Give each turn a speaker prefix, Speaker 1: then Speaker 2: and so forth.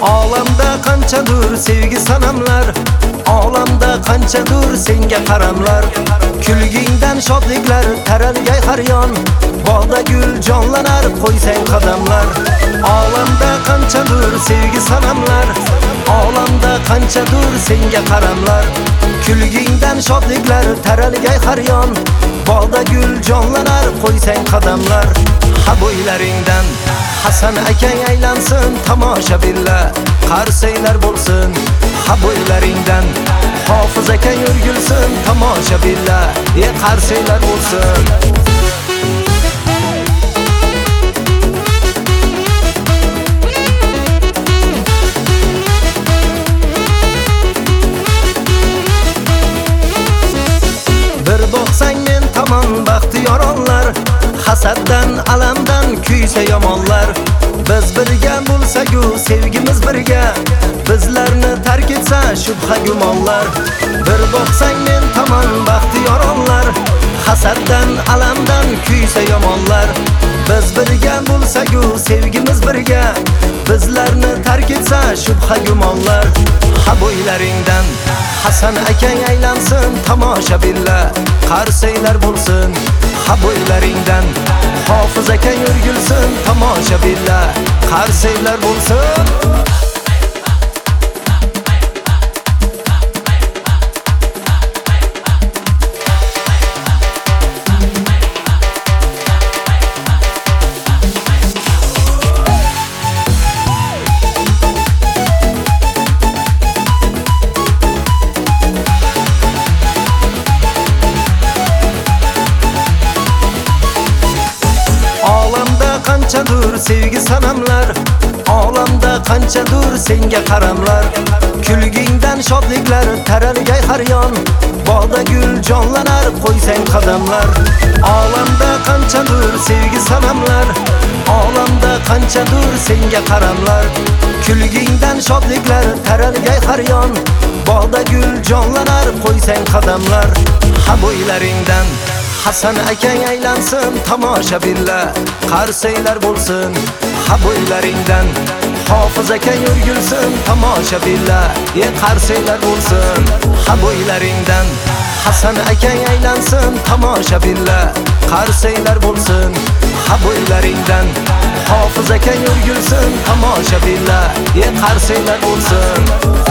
Speaker 1: Olamda qanchadur sevgi sanamlar, olamda qanchadur senga qaramlar. Kulgingdan shodliklar taralgay har yon, bog'da gul jonlanar qo'ysang qadamlar. Olamda qanchadur sevgi sanamlar, olamda qanchadur senga qaramlar. Kulgingdan shodliklar taralgay har yon, bog'da gul jonlanar qo'ysang qadamlar. Ha bo'ylaringdan Hasan akang aylansin tomoshabinlar, qarsaylar bo'lsin. Ha bo'ylaringdan Hofiz akang yurgilsin tomoshabinlar, qarsaylar bo'lsin. Bir boqsang men tomon baxtiyor onlar, hasaddan alamdan kuysa yomonlar. Biz birga bo'lsak-ku sevgimiz birga, bizlarni tark etsa shubha gumonlar. Bir boqsang men tomon baxtiyor onlar, hasaddan alamdan kuysa yomonlar. Biz birga bo'lsak-ku sevgimiz birga, bizlarni tark etsa shubha gumonlar. Ha bo'ylaringdan Hasan akang aylansin tomoshabinlar, qarsaylar bo'lsin. Ha bo'ylaringdan Hofiz akang yurgilsin tomoshabinlar, qarsaylar bo'lsin. Qanchadur sevgi sanamlar, olamda qanchadur senga qaramlar. Kulgingdan shodliklar taralgay har yon, bog'da gul jonlanar qo'ysang qadamlar. Olamda qanchadur sevgi sanamlar, olamda qanchadur senga qaramlar. Kulgingdan shodliklar taralgay har yon, bog'da gul jonlanar qo'ysang qadamlar. Ha bo'ylaringdan Hasan akang aylansin tomoshabinlar, qarsaylar bo'lsin. Ha bo'ylaringdan Hofiz akang yurgilsin tomoshabinlar, qarsaylar bo'lsin. Ha bo'ylaringdan Hasan akang aylansin tomoshabinlar, qarsaylar bo'lsin. Ha bo'ylaringdan Hofiz akang yurgilsin tomoshabinlar, qarsaylar bo'lsin.